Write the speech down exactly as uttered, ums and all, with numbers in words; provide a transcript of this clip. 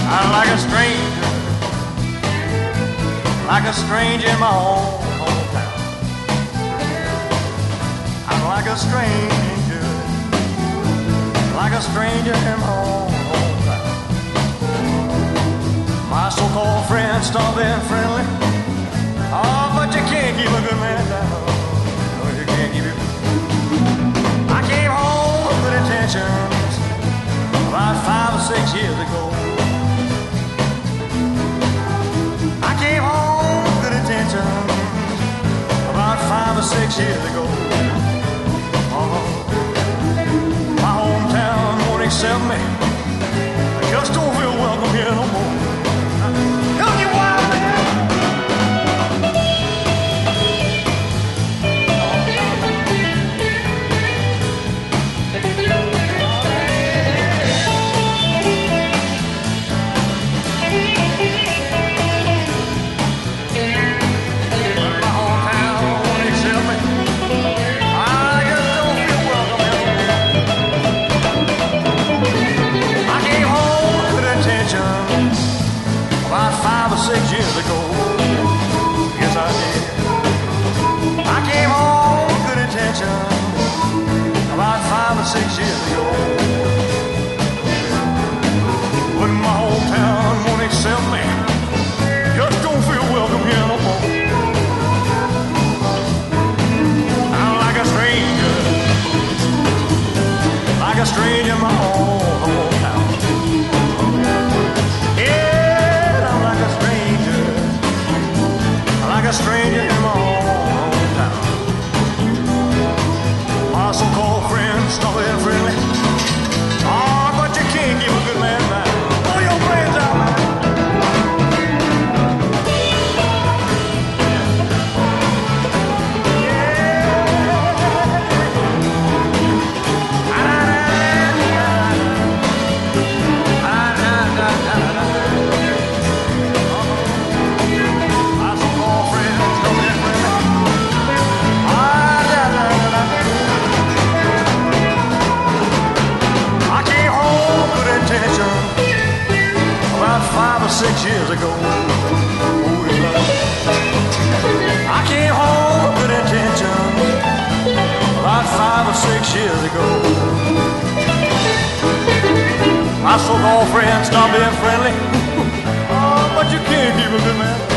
I'm like a stranger, like a stranger in my own hometown. I'm like a stranger, like a stranger in my own hometown. My so-called friends stop being friendly. Oh, but you can't keep a good man down. No, you can't keep it. I came home with good intentions about five or six years ago. I came home with good intentions about five or six years ago. Uh-huh. My hometown won't accept me. I just don't feel welcome here no more. Help you wild man. Five or six years ago, yes I did. I came home with good intentions about five or six years ago. But my hometown won't accept me. Just don't feel welcome here no more. I'm like a stranger, like a stranger in my own hometown. Like a stranger in my own hometown. My so-called friends stop being friendly. Oh, but you can't keep a good man down. Pull your brains out, man. Five or six years ago, I came home with good intentions about five or six years ago. My so-called friends stopped being friendly. Oh, but you can't keep a good man.